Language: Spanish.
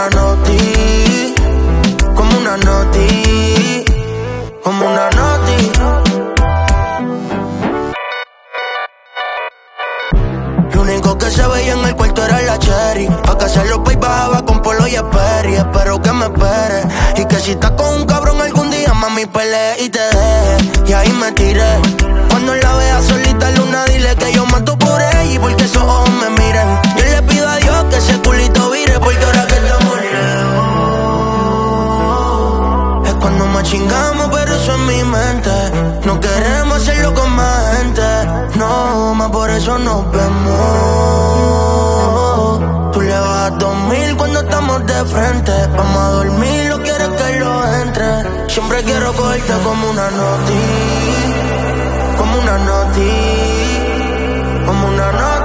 una noti, como una noti, como una noti. Lo único que se veía en el cuarto era la cherry. Pa' que hacer los pay bajaba con Polo y Perry. Espero que me espere y que si estás con un cabrón algún día, mami, pelee y te deje. Y ahí me tiré. Cuando la vea solita luna, dile que yo mato por ella y porque esos ojos me miren. Yo le pido a Dios que ese culito vire, porque ahora que estamos lejos es cuando más chingamos, pero eso en mi mente. No queremos hacerlo con más gente, no, más por eso nos vemos. Tú le vas a 2000 cuando estamos de frente. Vamos a dormir, lo quieres que lo entre. Siempre quiero cogerte como una noti, como una noti, como una noti.